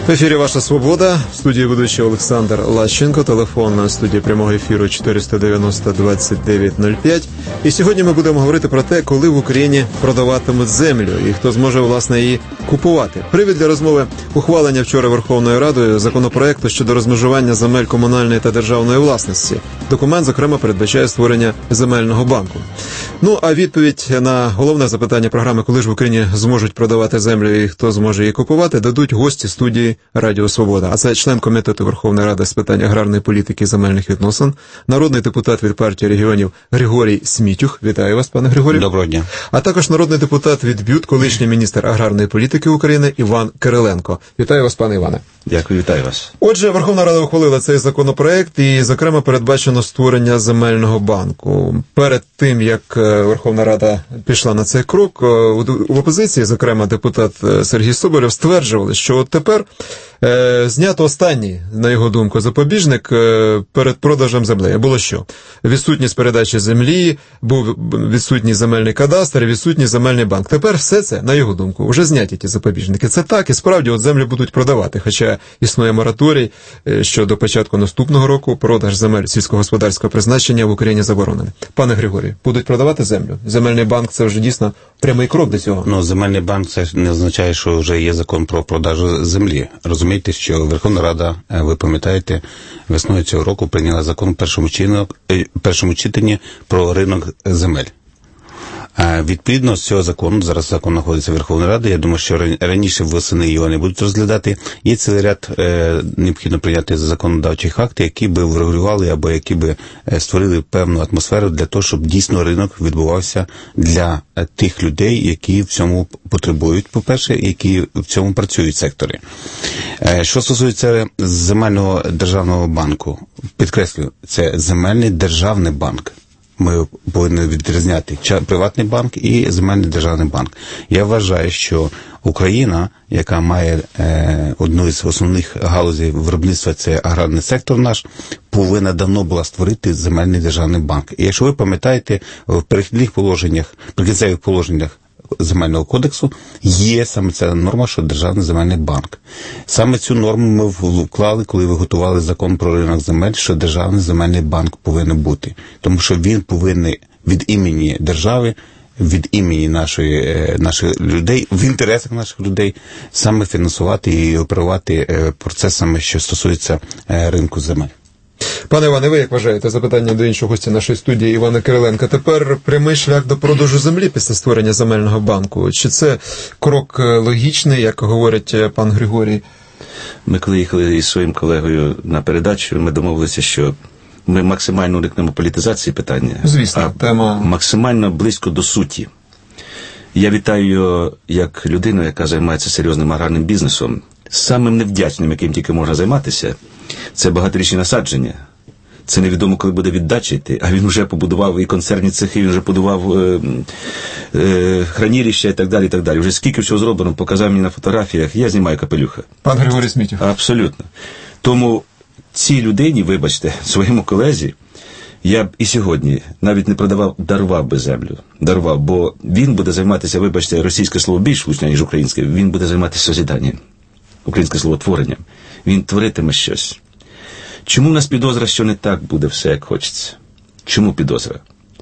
В ефірі «Ваша Свобода», в студії ведучий Олександр Лащенко, телефон на студії прямого ефіру 490-2905. І сьогодні ми будемо говорити про те, коли в Україні продаватимуть землю і хто зможе, власне, її купувати. Привід для розмови – ухвалення вчора Верховною Радою законопроекту щодо розмежування земель комунальної та державної власності. Документ, зокрема, передбачає створення земельного банку. Ну, а відповідь на головне запитання програми, коли ж в Україні зможуть продавати землю і хто зможе її купувати, дадуть гості студії Радіо Свобода. А це член Комітету Верховної Ради з питань аграрної політики і земельних відносин, народний депутат від партії регіонів Григорій Смітюх. Вітаю вас, пане Григорію. Доброго дня. А також народний депутат від БЮТ, колишній міністр аграрної політики України Іван Кириленко. Вітаю вас, пане Іване. Дякую, вітаю вас. Отже, Верховна Рада ухвалила цей законопроект і, зокрема, передбачено створення земельного банку. Перед тим, як Верховна Рада пішла на цей крок, в опозиції, зокрема, депутат Сергій Соболєв, стверджували, що от тепер знято останній, на його думку, запобіжник перед продажем землі. Було що? Відсутність передачі землі, був відсутній земельний кадастр, відсутній земельний банк. Тепер все це, на його думку, вже зняті ті запобіжники. Це так, і справді от землю будуть продавати, хоча існує мораторій, що до початку наступного року продаж земель сільськогосподарського призначення в Україні заборонений. Пане Григорію, будуть продавати землю? Земельний банк – це вже дійсно прямий крок до цього. Ну, земельний банк – це не означає, що вже є закон про продаж землі. Розумієте, що Верховна Рада, ви пам'ятаєте, весною цього року прийняла закон в першому читанні про ринок земель. Відповідно з цього закону, зараз закон знаходиться в Верховній Раді, я думаю, що раніше восени його не будуть розглядати. Є цілий ряд необхідно прийняти законодавчих актів, які би врегулювали або які би створили певну атмосферу для того, щоб дійсно ринок відбувався для тих людей, які в цьому потребують, по-перше, які в цьому працюють в секторі. Що стосується земельного державного банку, підкреслюю, це земельний державний банк. Ми повинні відрізняти приватний банк і земельний державний банк. Я вважаю, що Україна, яка має одну із основних галузей виробництва, це аграрний сектор наш, повинна давно була створити земельний державний банк. І якщо ви пам'ятаєте, в перехідних положеннях, прикінцевих положеннях Земельного кодексу є саме ця норма, що Державний земельний банк. Саме цю норму ми вклали, коли ви готували закон про ринок земель, що Державний земельний банк повинен бути. Тому що він повинен від імені держави, від імені наших людей, в інтересах наших людей, саме фінансувати і оперувати процесами, що стосуються ринку земель. Пане Іване, ви як вважаєте? Запитання до іншого гостя нашої студії Івана Кириленка. Тепер прямий шлях до продажу землі після створення земельного банку. Чи це крок логічний, як говорить пан Григорій? Ми коли їхали із своїм колегою на передачу, ми домовилися, що ми максимально уникнемо політизації питання. Звісно, тема максимально близько до суті. Я вітаю його як людину, яка займається серйозним аграрним бізнесом. Самим невдячним, яким тільки можна займатися, це багаторічні насадження. Це невідомо, коли буде віддача йти, а він вже побудував і консервні цехи, він вже побудував хранилища і так далі, і так далі. Вже скільки всього зроблено, показав мені на фотографіях, я знімаю капелюха. Пан Григорій Смітюх. Абсолютно. Тому цій людині, вибачте, своєму колезі, я б і сьогодні навіть не продавав, дарував би землю. Дарував, бо він буде займатися, вибачте, російське слово більш влучне, ніж українське, він буде займатися созіданням. Українське слово творенням. Він творитиме щось. Чому в нас підозра, що не так буде все, як хочеться? Чому підозра?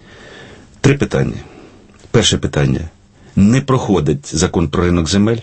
3 питання. Перше питання. Не проходить закон про ринок земель.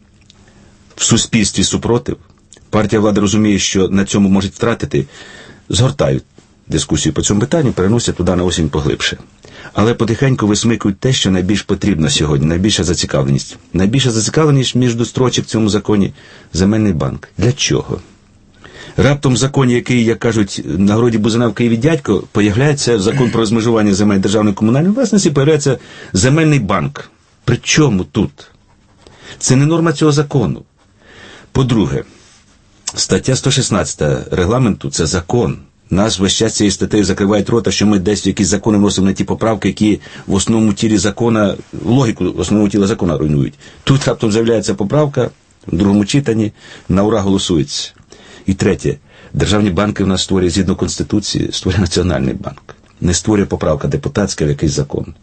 В суспільстві супротив. Партія влади розуміє, що на цьому можуть втратити. Згортають дискусію по цьому питанню, переносять туди на осінь поглибше. Але потихеньку висмикують те, що найбільш потрібно сьогодні, найбільша зацікавленість. Найбільша зацікавленість між строчок в цьому законі – земельний банк. Для чого? Раптом в законі, який, як кажуть, на городі бузина в Києві дядько, появляється закон про розмежування земель державної комунальної власності, появляється земельний банк. При чому тут? Це не норма цього закону. По-друге, стаття 116 регламенту – це закон. Нас весь час цією статтею закривають рота, що ми десь в якісь закони вносимо на ті поправки, які в основному тілі закона, логіку основного тіла закона руйнують. Тут раптом з'являється поправка, в другому читанні, на ура голосується. І третє, державні банки в нас створює згідно Конституції, створює Національний банк. Не створює поправка депутатська в якийсь закон.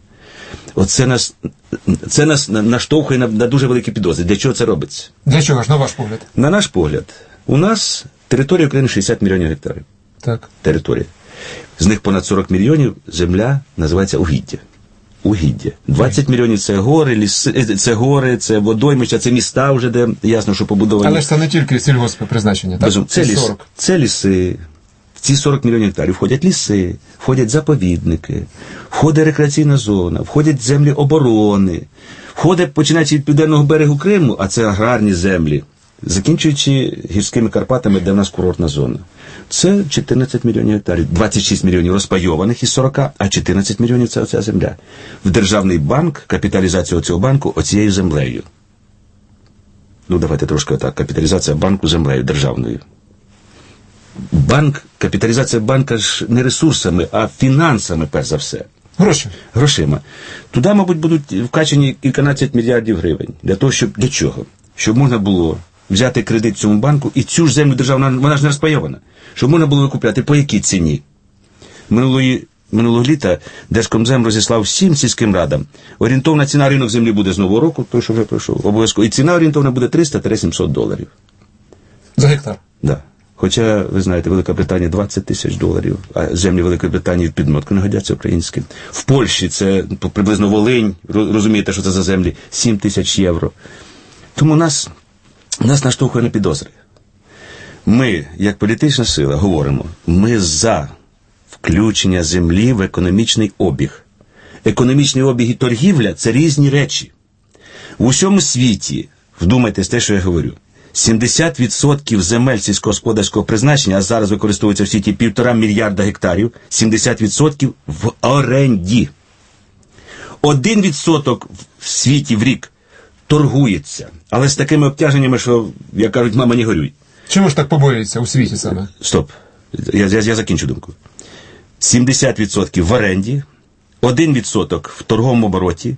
Це нас наштовхує на дуже великі підозри. Для чого це робиться? Для чого ж, на ваш погляд? На наш погляд, у нас територія України 60 мільйонів гектарів. Так. Територія. З них понад 40 мільйонів земля називається угіддя. Угіддя. 20 мільйонів це гори, ліси, це водоймища, це міста вже, де ясно, що побудовані. Але ж це не тільки сільгосппризначення, так? Це ліси. В ці 40 мільйонів гектарів входять ліси, входять заповідники, входить рекреаційна зона, входять землі оборони, входить, починаючи від південного берегу Криму, а це аграрні землі, закінчуючи гірськими Карпатами, де в нас курортна зона. Це 14 мільйонів гектарів, 26 мільйонів розпайованих із 40, а 14 мільйонів – це оця земля. В державний банк, капіталізацію цього банку оцією землею. Давайте трошки так, капіталізація банку землею державною. Капіталізація банка ж не ресурсами, а фінансами, перш за все. Грошима. Туди, мабуть, будуть вкачені кільканадцять мільярдів гривень. Для чого? Щоб можна було взяти кредит в цьому банку, і цю ж землю державну, вона ж не розпайована. Щоб можна було викупляти по якій ціні. Минулого літа Держкомзем розіслав всім сільським радам. Орієнтовна ціна ринок землі буде з нового року, той, що вже пройшов, обов'язково. І ціна орієнтовна буде $300-700. За гектар? Да. Хоча, ви знаєте, Велика Британія $20,000, а землі Великої Британії в підмотку не годяться українським. В Польщі це приблизно Волинь, розумієте, що це за землі, $7,000. Тому нас наштовхує на підозри. Ми, як політична сила, говоримо, ми за включення землі в економічний обіг. Економічний обіг і торгівля – це різні речі. В усьому світі, вдумайтесь те, що я говорю, 70% земель сільськогосподарського призначення, а зараз використовується в світі 1,5 мільярда гектарів, 70% в оренді. 1% в світі в рік торгується, але з такими обтяженнями, що, як кажуть, мама, не горюй. Чому ж так побоюється у світі саме? Стоп. Я закінчу думку. 70% в оренді, 1% в торговому обороті,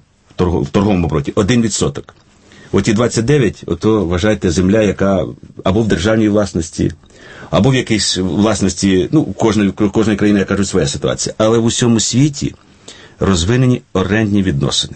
1%. Оті 29, ото, вважайте, земля, яка або в державній власності, або в якійсь власності, кожної країни, я кажу, своя ситуація. Але в усьому світі розвинені орендні відносини.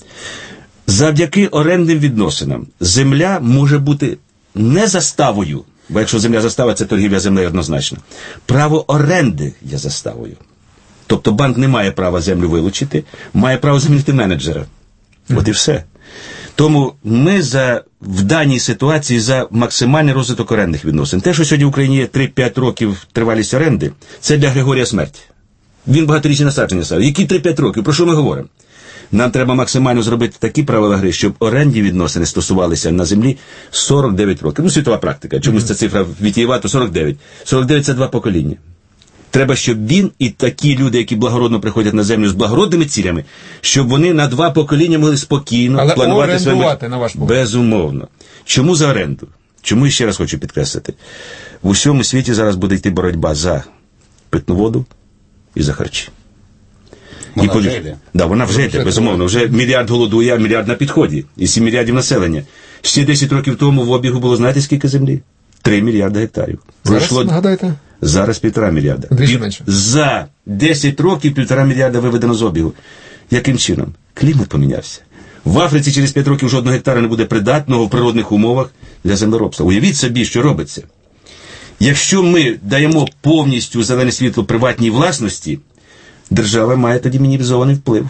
Завдяки орендним відносинам земля може бути не заставою, бо якщо земля застава, це торгівля землею однозначно. Право оренди є заставою. Тобто банк не має права землю вилучити, має право замінити менеджера. От і все. Тому ми в даній ситуації за максимальний розвиток орендних відносин. Те, що сьогодні в Україні є 3-5 років тривалість оренди, це для Григорія смерть. Він багаторічні насадження ставив. Які 3-5 років? Про що ми говоримо? Нам треба максимально зробити такі правила гри, щоб орендні відносини стосувалися на землі 49 років. Світова практика. Чомусь ця цифра вітієвата 49. 49 – це 2 покоління. Треба, щоб він і такі люди, які благородно приходять на землю з благородними цілями, щоб вони на 2 покоління могли спокійно планувати своє. На ваш погляд. Безумовно. Чому за оренду? Чому, ще раз хочу підкреслити, в усьому світі зараз буде йти боротьба за питну воду і за харчі. Вона вже йде. Да, вона вже йде, безумовно. Вже мільярд голодує, а мільярд на підході. І 7 мільярдів населення. Ще 10 років тому в обігу було, знаєте, скільки землі? 3 мільярди гектарів. Зараз, нагадайте? Зараз 1,5 мільярда. Двічі менше. За 10 років 1,5 мільярда виведено з обігу. Яким чином? Клімат помінявся. В Африці через 5 років жодного гектара не буде придатного в природних умовах для землеробства. Уявіть собі, що робиться. Якщо ми даємо повністю зелене світло приватній власності, держава має тоді мінімізований вплив.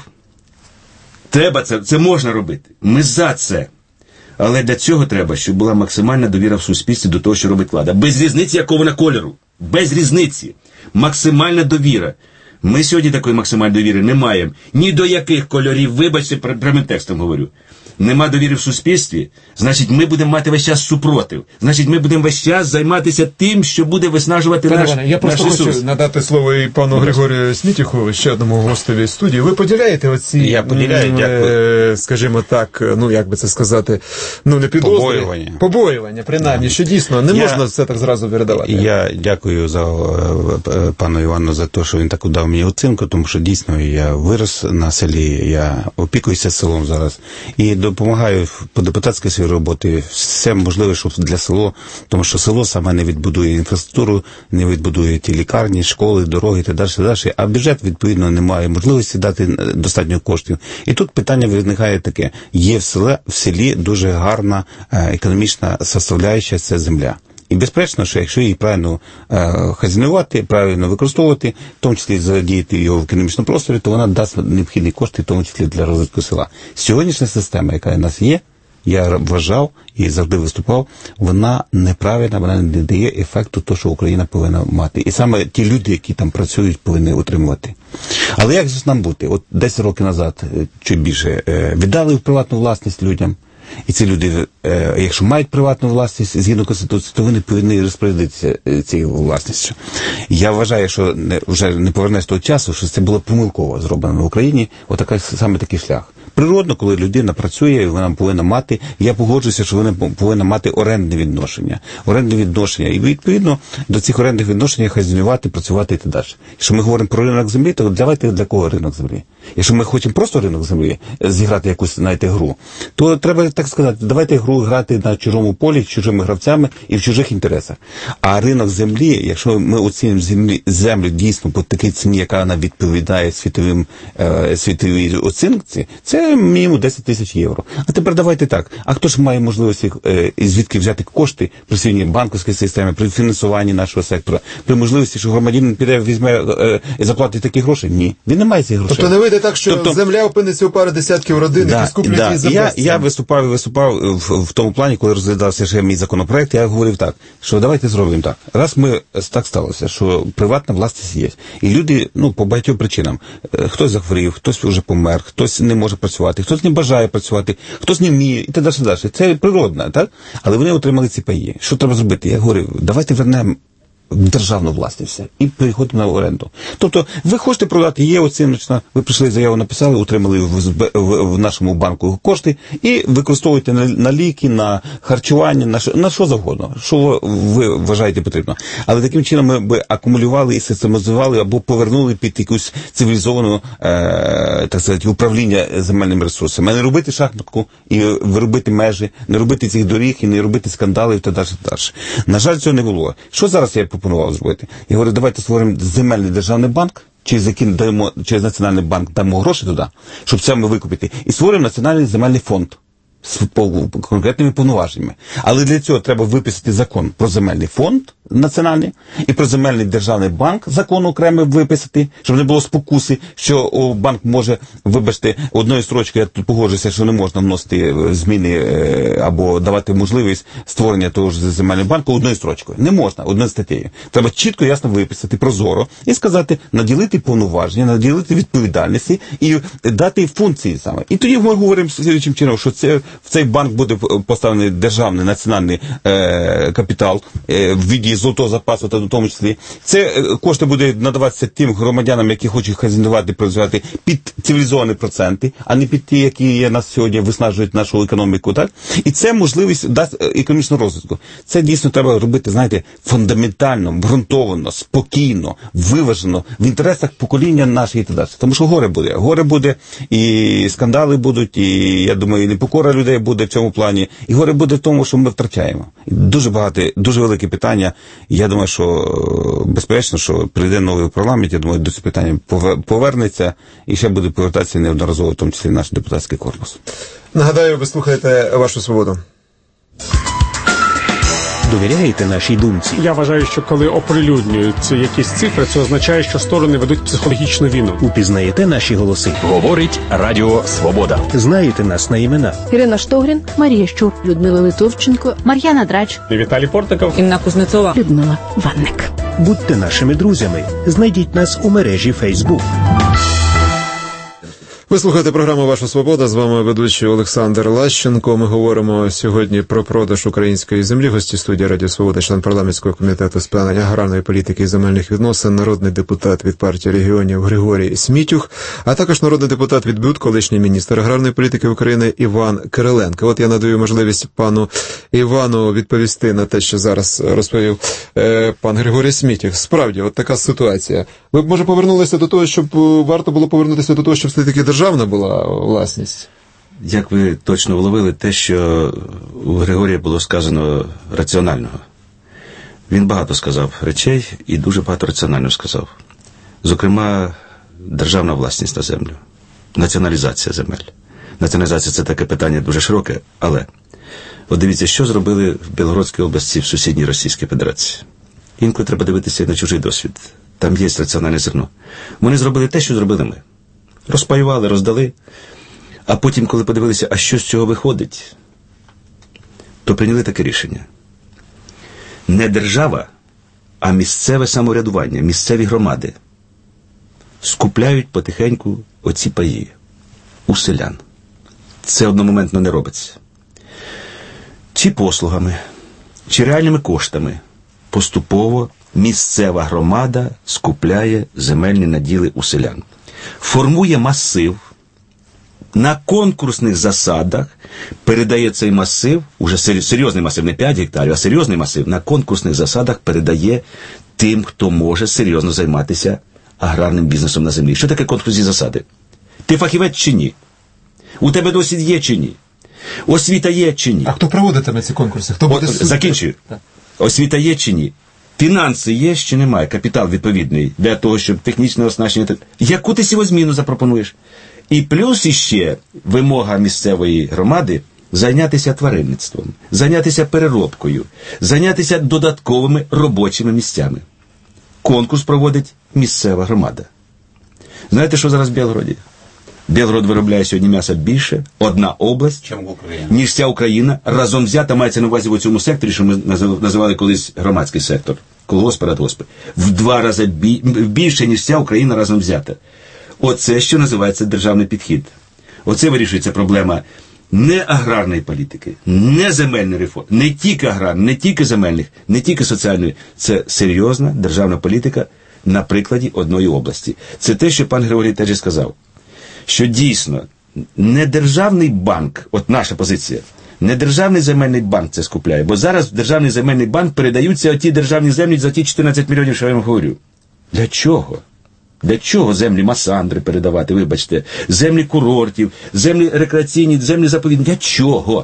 Треба це можна робити. Ми за це. Але для цього треба, щоб була максимальна довіра в суспільстві до того, що робить влада. Без різниці, якого вона кольору. Без різниці. Максимальна довіра. Ми сьогодні такої максимальної довіри не маємо. Ні до яких кольорів, вибачте, прямим текстом говорю. Нема довіри в суспільстві, значить ми будемо мати весь час супротив. Значить ми будемо весь час займатися тим, що буде виснажувати наш ресурс. Я просто хочу надати слово і пану Григорію Снітіху, ще одному гостеві студії. Ви поділяєте оці, я поділяю, дякую. Скажімо так, як би це сказати, не підозри. Побоювання, принаймні, що дійсно не можна все так зразу передавати. Я дякую пану Івану за те, що він таку дав мені оцінку, тому що дійсно я вирос на селі, я опікуюся селом зараз. І до допомагаю по депутатській своїй роботі. Все можливе, щоб для село, тому що село саме не відбудує інфраструктуру, не відбудує ті лікарні, школи, дороги та далі, а бюджет, відповідно, не має можливості дати достатньо коштів. І тут питання виникає таке. Є в селі дуже гарна економічна составляюча – це земля. І безперечно, що якщо її правильно хазяйнувати, правильно використовувати, в тому числі задіяти його в економічному просторі, то вона дасть необхідні кошти, в тому числі для розвитку села. Сьогоднішня система, яка у нас є, я вважав і завжди виступав, вона неправильна, вона не дає ефекту того, що Україна повинна мати. І саме ті люди, які там працюють, повинні утримувати. Але як же нам бути? От 10 років назад, чи більше, віддали в приватну власність людям. І ці люди, якщо мають приватну власність згідно Конституції, то вони повинні розпорядитися цією власністю. Я вважаю, що вже не повернеться того часу, що це було помилково зроблено в Україні, саме такий шлях. Природно, коли людина працює, вона повинна мати, я погоджуюся, що вона повинна мати орендне відношення. І відповідно до цих орендних відношень хазяйнувати, працювати і так далі. Якщо ми говоримо про ринок землі, то давайте для кого ринок землі? Якщо ми хочемо просто ринок землі, зіграти якусь, знаєте, гру, то треба, так сказати, давайте гру грати на чужому полі, з чужими гравцями і в чужих інтересах. А ринок землі, якщо ми оцінимо землю дійсно по такій ціні, яка вона відповідає світовій оцінці, це мінімум 10 тисяч євро. А тепер давайте так. А хто ж має можливості звідки взяти кошти при сьогодні банківській системі, при фінансуванні нашого сектора, при можливості, що громадянин піде, візьме і заплатить такі гроші? Ні. Він не має цих грошей. Тобто не вийде так, що земля опиниться у пари десятків родин, які скуплять її за безцінь. Я виступав в тому плані, коли розглядався ще мій законопроект, я говорив так, що давайте зробимо так. Раз ми так сталося, що приватна власність є, і люди, по багатьом причинам, хтось захворів, хтось вже помер, хтось не може працювати, хтось не бажає працювати, хтось не вміє, і так далі. Це природно, так? Але вони отримали ці паї. Що треба зробити? Я говорю, давайте вернемо державну власність все, і переходимо на оренду. Тобто, ви хочете продати, є оціночна, ви прийшли заяву, написали, утримали в нашому банку кошти і використовуєте на ліки, на харчування, на що завгодно, що ви вважаєте потрібно. Але таким чином ми б акумулювали і систематизували або повернули під якусь цивілізовану, так сказати, управління земельними ресурсами. А не робити шахматку і робити межі, не робити цих доріг і не робити скандали і так далі. На жаль, цього не було. Що зараз я пропонував зробити? Я говорю, давайте створимо земельний державний банк, через Національний банк дамо гроші туди, щоб це ми викупити, і створимо Національний земельний фонд з конкретними повноваженнями. Але для цього треба виписати закон про земельний фонд національний і про земельний державний банк, закон окремий виписати, щоб не було спокуси, що банк може, вибачте, одною строчкою, я тут погоджуюся, що не можна вносити зміни або давати можливість створення того ж земельного банку одною строчкою. Не можна, одною статтею. Треба чітко, ясно виписати, прозоро, і сказати, наділити повноваження, наділити відповідальності і дати функції саме. І тоді ми говоримо слідчим чином, що в цей банк буде поставлений державний національний капітал в віді золотого запасу, та в тому числі. Це кошти буде надаватися тим громадянам, які хочуть хазяйнувати, працювати під цивілізовані проценти, а не під ті, які нас сьогодні виснажують нашу економіку, так? І це можливість дасть економічного розвитку. Це дійсно треба робити, знаєте, фундаментально, ґрунтовано, спокійно, виважено, в інтересах покоління нашої і так. Тому що горе буде, і скандали будуть, і, я думаю, і непокора людей буде в цьому плані, і горе буде в тому, що ми втрачаємо. Дуже велике питання. Я думаю, що безперечно, що прийде новий парламент, я думаю, до цього питання повернеться і ще буде повертатися неодноразово, в тому числі наш депутатський корпус. Нагадаю, ви слухаєте «Вашу свободу». Довіряєте нашій думці? Я вважаю, що коли оприлюднюються якісь цифри, це означає, що сторони ведуть психологічну війну. Упізнаєте наші голоси? Говорить Радіо Свобода. Знаєте нас на імена? Ірина Штогрін, Марія Щур, Людмила Литовченко, Мар'яна Драч, Віталій Портников, Інна Кузнецова, Людмила Ванник. Будьте нашими друзями. Знайдіть нас у мережі Facebook. Ви слухаєте програму «Ваша свобода», з вами ведучий Олександр Лащенко. Ми говоримо сьогодні про продаж української землі. Гості студії Радіо Свобода, член парламентського комітету з питань аграрної політики і земельних відносин, народний депутат від партії регіонів Григорій Смітюх, а також народний депутат від БЮТ, колишній міністр аграрної політики України Іван Кириленко. От я надаю можливість пану Івану відповісти на те, що зараз розповів пан Григорій Смітюх. Справді, от така ситуація. Ви б, може, повернулися до того, щоб варто було повернутися до того, щоб все-таки державна була власність? як ви точно вловили те, що у Григорія було сказано раціонального. Він багато сказав речей і дуже багато раціонально сказав. Зокрема, державна власність на землю, націоналізація земель. Націоналізація – це таке питання дуже широке, але от дивіться, що зробили в Білгородській області, в сусідній Російській Федерації. Інколи треба дивитися на чужий досвід. Там є раціональне зерно. Вони зробили те, що зробили ми. Розпаювали, роздали. А потім, коли подивилися, а що з цього виходить, то прийняли таке рішення. Не держава, а місцеве самоврядування, місцеві громади скупляють потихеньку оці паї у селян. Це одномоментно не робиться. Чи послугами, чи реальними коштами поступово місцева громада скупляє земельні наділи у селян. Формує масив, на конкурсних засадах передає цей масив, уже серйозний масив, не 5 гектарів, а серйозний масив, на конкурсних засадах передає тим, хто може серйозно займатися аграрним бізнесом на землі. Що таке конкурсні засади? Ти фахівець чи ні? У тебе досвід є чи ні? Освіта є чи ні? А хто проводитиме ці конкурси? Хто буде судити? Закінчую. Освіта є чи ні? Фінанси є чи немає? Капітал відповідний для того, щоб технічне оснащення... Яку ти сівозміну запропонуєш? І плюс іще вимога місцевої громади зайнятися тваринництвом, зайнятися переробкою, зайнятися додатковими робочими місцями. Конкурс проводить місцева громада. Знаєте, що зараз в Білгороді? Білгород виробляє сьогодні м'яса більше, одна область, ніж вся Україна, разом взята, мається на увазі в цьому секторі, що ми називали колись громадський сектор, колгоспи, радгоспи, в 2 рази більше, ніж вся Україна разом взята. Оце, що називається державний підхід. Оце вирішується проблема не аграрної політики, не земельної реформи, не тільки аграрної, не тільки земельних, не тільки соціальної. Це серйозна державна політика на прикладі одної області. Це те, що пан Григорій теж і сказав. Що дійсно не державний банк, от наша позиція, не державний земельний банк це скупляє, бо зараз в державний земельний банк передаються оті державні землі за ті 14 мільйонів, що я вам говорю. Для чого? Для чого землі Масандри передавати, вибачте, землі курортів, землі рекреаційні, землі заповідні? Для чого?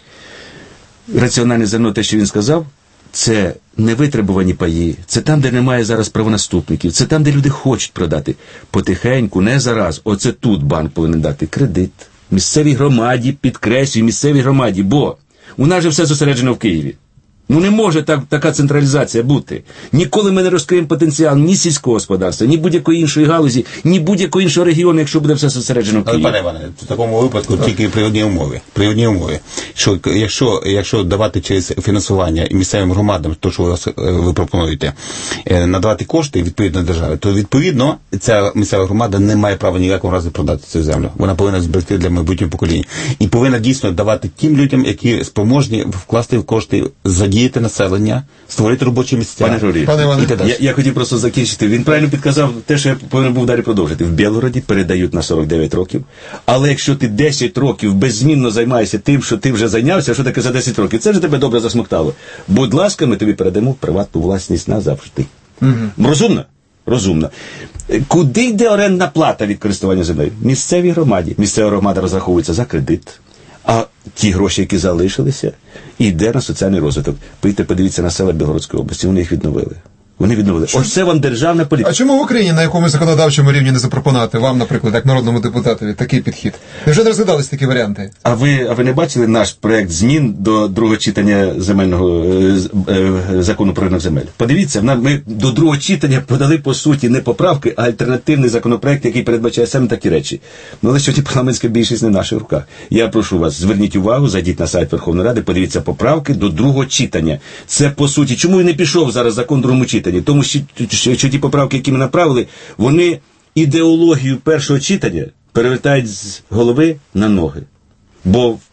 Раціональне зерно, те, що він сказав, це невитребувані паї, це там, де немає зараз правонаступників, це там, де люди хочуть продати. Потихеньку, не зараз, оце тут банк повинен дати кредит. Місцевій громаді, підкреслюю, місцевій громаді, бо у нас же все зосереджено в Києві. Ну не може така централізація бути. Ніколи ми не розкриємо потенціал ні сільського господарства, ні будь-якої іншої галузі, ні будь-якого іншого регіону, якщо буде все зосереджено в Києві. Але, пане Іване, в такому випадку тільки при одній умові. Що якщо давати через фінансування місцевим громадам, то що ви пропонуєте, надавати кошти відповідно держави, то відповідно ця місцева громада не має права ніякого разу продати цю землю. Вона повинна зберегти для майбутнього покоління. І повинна дійсно давати тим людям, які спроможні вкласти в кошти, задіяти населення, створити робочі місця. Пане Григорій, я хотів просто закінчити. Він правильно підказав те, що я повинен був далі продовжити. В Білгороді передають на 49 років, але якщо ти 10 років беззмінно займаєшся тим, що ти вже зайнявся, що таке за 10 років? Це ж тебе добре засмоктало. Будь ласка, ми тобі передамо приватну власність назавжди. Розумно? Розумно. Куди йде орендна плата від користування землею? Місцевій громаді. Місцева громада розраховується за кредит. А ті гроші, які залишилися, йде на соціальний розвиток. Поїдьте, подивіться на села Білгородської області, вони їх відновили. Вони відновили. Оце вам державна політика. А чому в Україні на якомусь законодавчому рівні не запропонувати вам, наприклад, як народному депутатові, такий підхід? Невже не розглядались такі варіанти? А ви не бачили наш проект змін до другого читання земельного закону про ринок земель? Подивіться, ми до другого читання подали, по суті, не поправки, а альтернативний законопроект, який передбачає саме такі речі. Ну, але сьогодні парламентська більшість не в наших руках. Я прошу вас, зверніть увагу, зайдіть на сайт Верховної Ради, подивіться поправки до другого читання. Це, по суті, чому і не пішов зараз закон в другому читанні? Тому що ті поправки, які ми направили, вони ідеологію першого читання перевертають з голови на ноги. Бо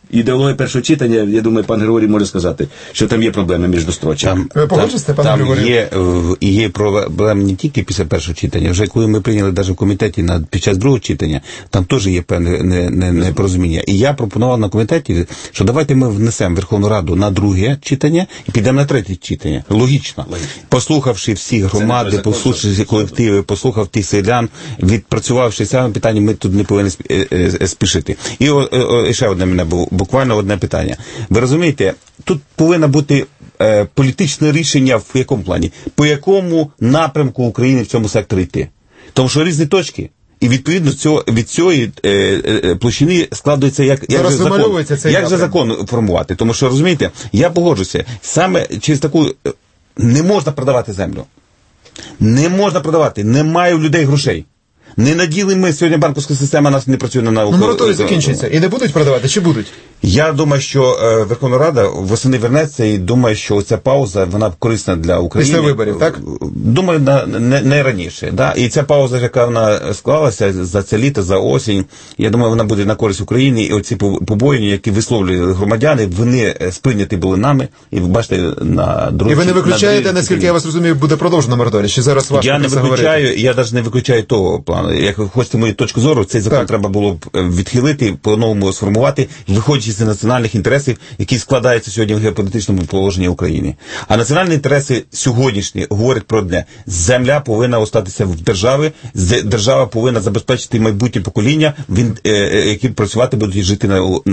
ідеологія першого читання, я думаю, пан Григорій може сказати, що там є проблеми між строчок. Ви погоджуєте, пане Григорій? Є проблеми не тільки після першого читання, вже коли ми прийняли навіть в комітеті під час другого читання, там теж є певне непорозуміння. І я пропонував на комітеті, що давайте ми внесемо Верховну Раду на друге читання і підемо на третє читання. Логічно. Послухавши всі громади, послухавши колективи, послухав тих селян, відпрацювавши саме питання, ми тут не повинні спішити. І ще одне мене було, буквально одне питання. Ви розумієте, тут повинно бути політичне рішення в якому плані? По якому напрямку України в цьому секторі йти? Тому що різні точки. І відповідно від цієї площини складується як же закон формувати. Тому що, розумієте, я погоджуся, саме через таку не можна продавати землю. Не можна продавати, немає у людей грошей. Не наділи ми, сьогодні банківська система нас не працює на науку. Мораторій закінчиться. І не будуть продавати, чи будуть? Я думаю, що Верховна Рада восени вернеться і думаю, що ця пауза, вона корисна для України. Після виборів, так? Думаю, не раніше. Да? І ця пауза, яка вона склалася за це літо, за осінь, я думаю, вона буде на користь України. І оці побоювання, які висловлюють громадяни, вони сприйняті були нами. І ви бачите, на другій... І ви не виключаєте, наскільки я вас розумію, буде продовжено мораторій? Чи зараз важко я не виключаю, я навіть не виключаю того плану. Як ви хочете мою точку зору, цей закон треба було б відхилити, по-новому сформувати, виходячи з національних інтересів, які складаються сьогодні в геополітичному положенні України. А національні інтереси сьогоднішні говорять про одне. Земля повинна остатися в державі, держава повинна забезпечити майбутнє покоління, які працювати будуть і жити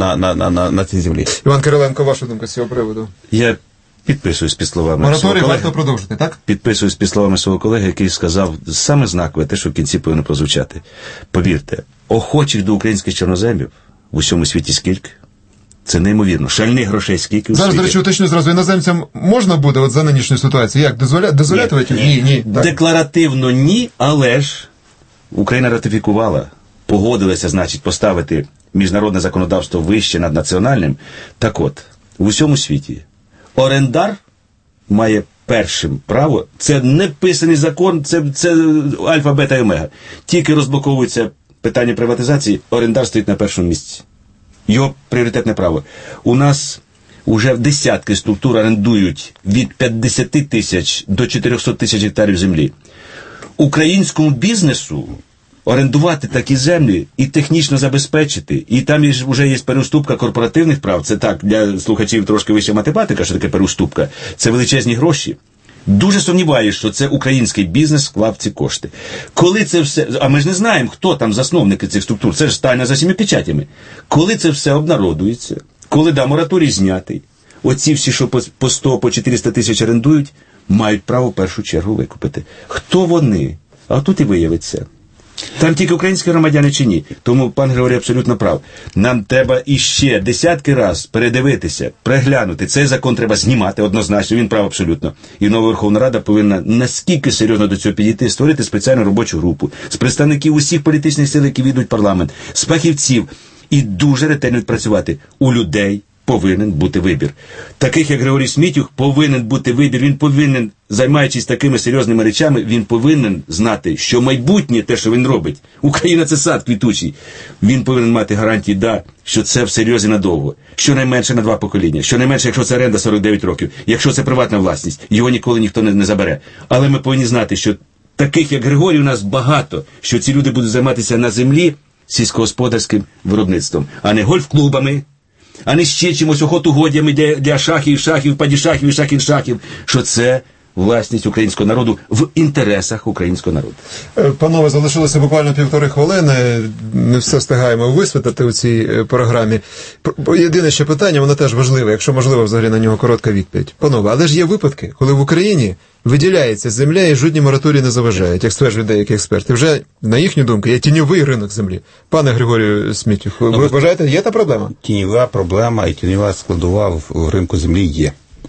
на цій землі. Іван Кириленко, ваша думка з цього приводу? Я підписуюсь під словами мораторій варто продовжити, так? Підписуюсь під словами свого колеги, який сказав саме знакове, те, що в кінці повинно прозвучати. Повірте, охочих до українських чорноземів в усьому світі скільки? Це неймовірно. Шальних грошей скільки у світі? Зараз, до речі, уточню зразу, іноземцям можна буде от за нинішньої ситуації? Як, дозволяти? Ні. Декларативно ні, але ж Україна ратифікувала, погодилася, значить, поставити міжнародне законодавство вище над національним. Так от, в усьому світі орендар має першим право, це не писаний закон, це альфа, бета і омега. Тільки розблоковується питання приватизації, орендар стоїть на першому місці. Його пріоритетне право. У нас уже десятки структур орендують від 50 тисяч до 400 тисяч гектарів землі. Українському бізнесу орендувати такі землі і технічно забезпечити, і там вже є переуступка корпоративних прав, це так, для слухачів трошки вища математика, що таке переуступка, це величезні гроші. Дуже сумніваюся, що це український бізнес вклав ці кошти. Коли це все, а ми ж не знаємо, хто там засновники цих структур, це ж тайна за 7 печатями. Коли це все обнародується, коли мораторій знятий, оці всі, що по 100, по 400 тисяч орендують, мають право в першу чергу викупити. Хто вони? А тут і виявиться. Там тільки українські громадяни чи ні. Тому пан Григорій абсолютно прав. Нам треба іще десятки раз передивитися, переглянути. Цей закон треба знімати однозначно, він прав абсолютно. І нова Верховна Рада повинна наскільки серйозно до цього підійти, створити спеціальну робочу групу з представників усіх політичних сил, які війдуть в парламент, з фахівців. І дуже ретельно відпрацювати. У людей повинен бути вибір. Таких, як Григорій Смітюх, повинен бути вибір. Він повинен, займаючись такими серйозними речами, він повинен знати, що майбутнє, те, що він робить, Україна – це сад квітучий. Він повинен мати гарантії, що це всерйоз і надовго. Щонайменше на 2 покоління. Щонайменше, якщо це оренда 49 років. Якщо це приватна власність, його ніколи ніхто не забере. Але ми повинні знати, що таких, як Григорій, у нас багато, що ці люди будуть займатися на землі сільськогосподарським виробництвом, а не гольф-клубами, а не ще чимось охотугодями для шахів, падішахів і шахів, що це власність українського народу в інтересах українського народу. Панове, залишилося буквально 1,5 хвилини, не все встигаємо висвітлити у цій програмі. Єдине ще питання, воно теж важливе, якщо можливо взагалі на нього коротка відповідь. Панове, але ж є випадки, коли в Україні виділяється земля і жодні мораторії не заважають, як стверджують деякі експерти. Вже, на їхню думку, є тіньовий ринок землі. Пане Григорію Смітюх, ви вважаєте, є та проблема? Тіньова проблема і тіньова складова в ринку землі є.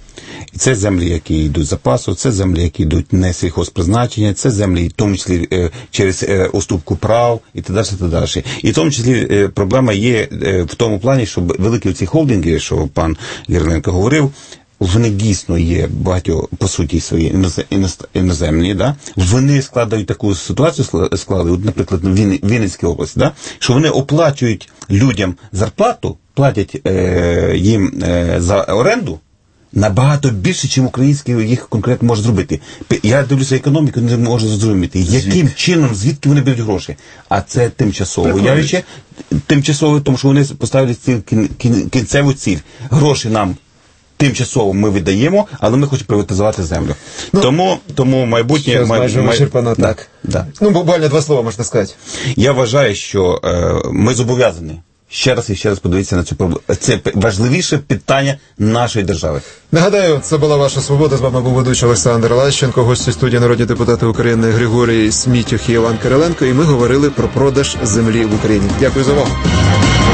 І це землі, які йдуть з запасу, це землі, які йдуть не сільхозпризначення, це землі, в тому числі через уступку прав і так далі. І в тому числі проблема є в тому плані, що великі ці холдинги, що пан Кириленко говорив, вони дійсно є багато, по суті, свої іноземні, да? Вони складають таку ситуацію, наприклад, в Вінницькій області, да? Що вони оплачують людям зарплату, платять їм за оренду, набагато більше, чим українські їх конкретно може зробити. Я дивлюся економіку, не можу зрозуміти, яким чином, звідки вони беруть гроші. А це тимчасово явище, тимчасово, тому що вони поставили кінцеву ціль. Гроші нам тимчасово ми віддаємо, але ми хочемо приватизувати землю. Тому майбутнє... Майже вичерпано, так. Да. Буквально 2 слова можна сказати. Я вважаю, що ми зобов'язані ще раз і ще раз подивитися на цю проблему. Це важливіше питання нашої держави. Нагадаю, це була «Ваша свобода». З вами був ведучий Олександр Лащенко, гості студії народні депутати України Григорій Смітюх і Іван Кириленко. І ми говорили про продаж землі в Україні. Дякую за увагу.